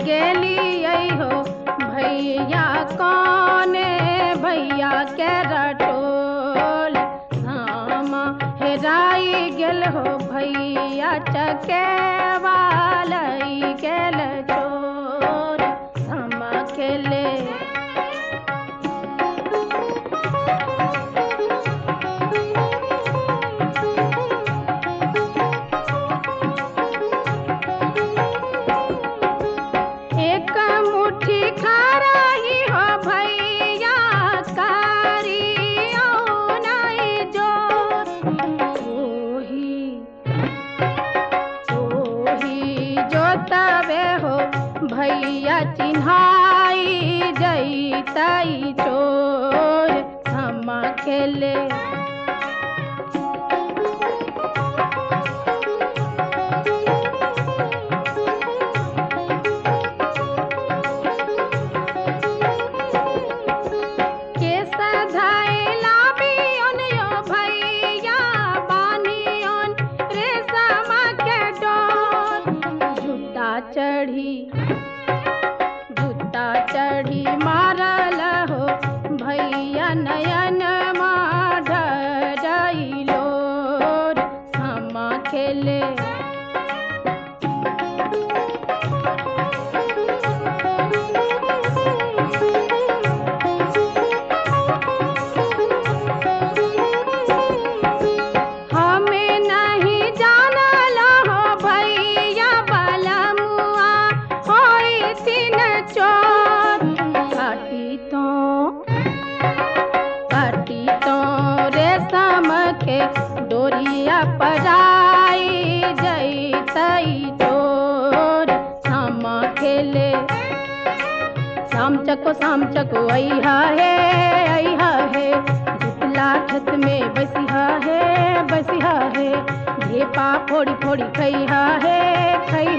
गेली हो भैया कौने भैया के रटोल सामा हेराई गेल हो भैया चकेवालई गेल चोर सामा खेले भैया चिन्हाई जैतई चोर सामा खेले चढ़ी मारल हो भैया नयन माढ़लो सामा खेले हमें नहीं जानल हो भैया बलमुआ होई तीन चोर काटी तो रेशम के डोरिया पराई जैतई चोर सामा खेले शाम चको अइहा है जुतला खेत में बसिहा है ढेपा फोड़ी फोड़ी खइहा है